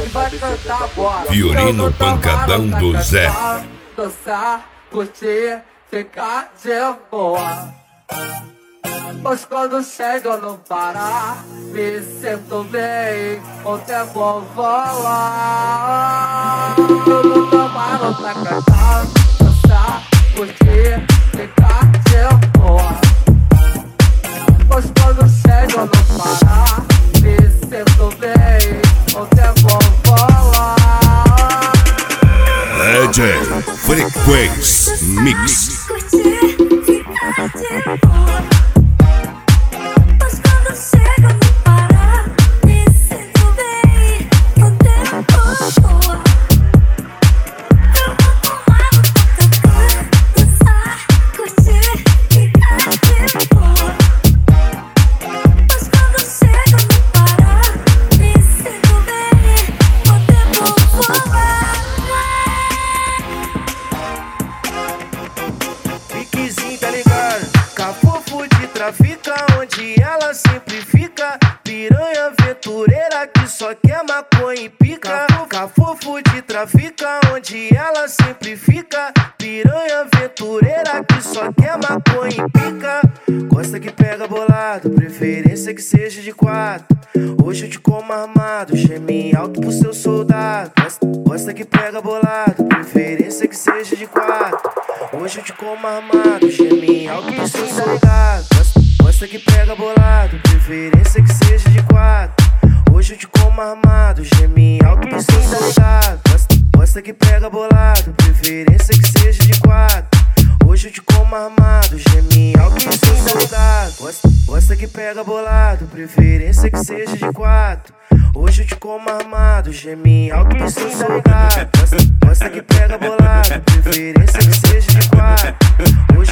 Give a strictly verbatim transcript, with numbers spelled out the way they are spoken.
vai cantar agora. Violino pancadão do Zé. Dançar, curtir, ficar de boa. Pois quando chego no Pará, me sinto bem, o tempo voa. Tudo tomaram pra cantar, dançar, curtir, ficar de boa. Pois quando chego no Pará, me sinto bem, o tempo voa. D J Frequência Mix. Fica onde ela sempre fica, piranha aventureira que só quer maconha e pica. Cafofo de trafica onde ela sempre fica, piranha aventureira que só quer maconha e pica. Gosta que pega bolado, preferência que seja de quatro. Hoje eu te como armado, geme alto pro seu soldado. Gosta, gosta que pega bolado, preferência que seja de quatro. Hoje eu te como armado, geme alto pro seu soldado. Gosta que pega bolado, preferência que seja de quatro. Hoje eu te como armado, geme alto pro seu soldado. Gosta, gosta que pega bolado, preferência que seja de quatro. Hoje eu te como armado, geme alto pro seu soldado. Gosta, gosta que pega bolado, preferência que seja de quatro. Hoje eu te como armado, geme alto pro seu soldado. Gosta, gosta que pega bolado, preferência que seja de quatro. Hoje